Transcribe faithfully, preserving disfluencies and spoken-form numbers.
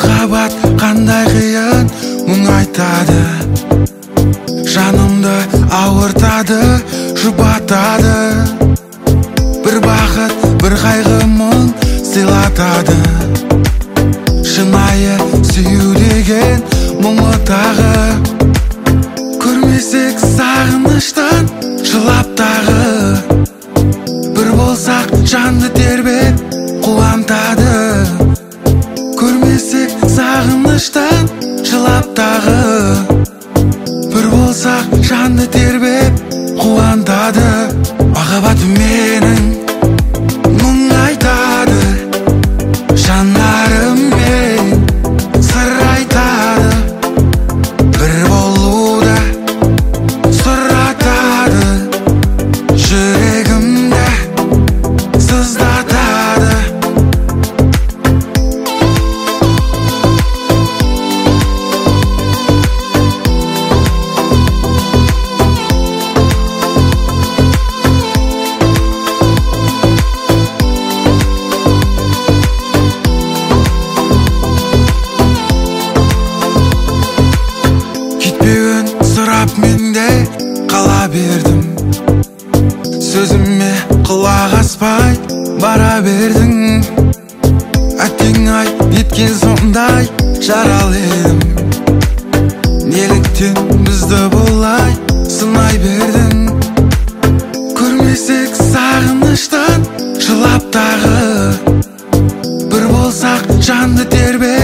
Махаббат қандай қиын, мұң айтады, жанымды ауыртады, жұбатады. Бір бақыт, бір қайғы мұң сыйлатады. Шынайы сүю деген мұңы тағы. Көрмесек сағыныштан жылап тағы. Бір болсақ жанды тербеп қуантады. Көрмесек сағыныштан жылап тағы. Бір болсақ жанды тербеп қуантады. Махаббатым менің мұң айтады, жанарыммен сыр айтады. Бір болуды сұратады, жүрегімді сыздатады. Кетпеуін сұрап менде қала бердім. Сөзіме құлақ аспай бара бердің. Әттең ай неткен сондай жаралы едім. Неліктен бізді бұлай сынай бердің? Көрмесек сағыныштан жылап тағы. Бір болсақ жанды тербеп